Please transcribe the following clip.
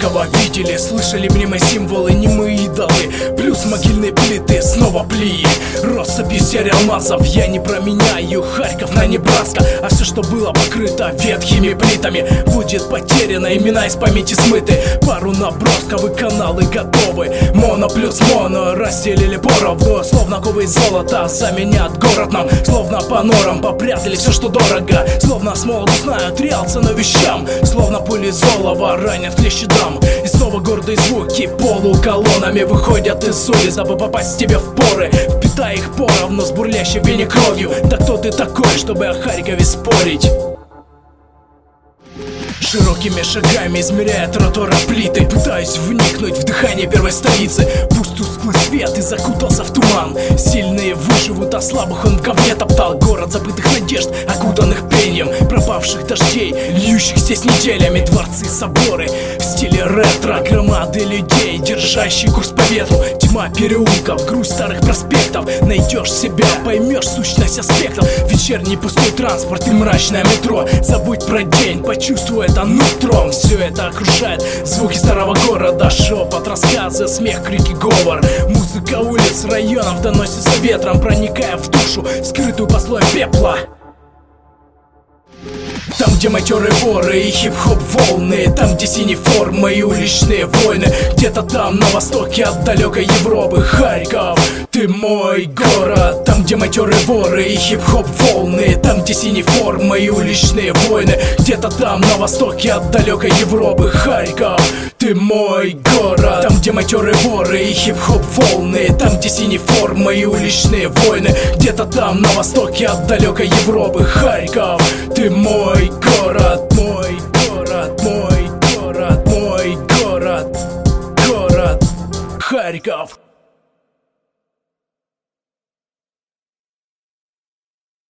Харькова видели, слышали мнимые символы, немые идолы, плюс могильные плиты, снова плии, россыпью серий алмазов. Я не променяю Харьков на Небраска, а все, что было покрыто ветхими плитами, будет потеряно, имена из памяти смыты. Пару набросков и каналы готовы, моно плюс моно разделили поровну, словно ковы из золота заменят город нам, словно по норам попрятали все, что дорого, словно с молоду знают реал цену вещам, словно пули золова ранят клещи дам. И снова гордые звуки полуколоннами выходят из улиц, дабы попасть тебе в поры, впитая их поровну с бурлящей в вене кровью. Да кто ты такой, чтобы о Харькове спорить? Широкими шагами измеряя тротуара плиты, пытаюсь вникнуть в дыхание первой столицы. Пусть тусклый свет и закутался в туман, сильные выживут, а слабых он в говне топтал. Город забытых надежд, окутанных пением пропавших дождей, льющих здесь неделями. Дворцы и соборы в стиле ретро, громады людей, держащие курс по ветру. Тьма переулков, грусть старых проспектов. Найдешь себя, поймешь сущность аспектов. Вечерний пустой транспорт и мрачное метро. Забудь про день, почувствуй это нутром. Все это окружает звуки старого города, шепот, рассказы, смех, крики, говор. Музыка улиц, районов доносится ветром, проникая в душу, скрытую под слоем пепла. Там, где матерые воры и хип-хоп волны, там, где синие формы и уличные войны, где-то там, на востоке от далекой Европы. Харьков, ты мой город. Там, где матерые воры и хип-хоп волны, там, где синие формы и уличные войны, где-то там, на востоке от далекой Европы. Харьков, ты мой город. Там, где матерые воры и хип-хоп волны, там, где синие формы и уличные войны, где-то там, на востоке от далекой Европы. Харьков, ты мой город, мой город, мой город, мой город, город Харьков.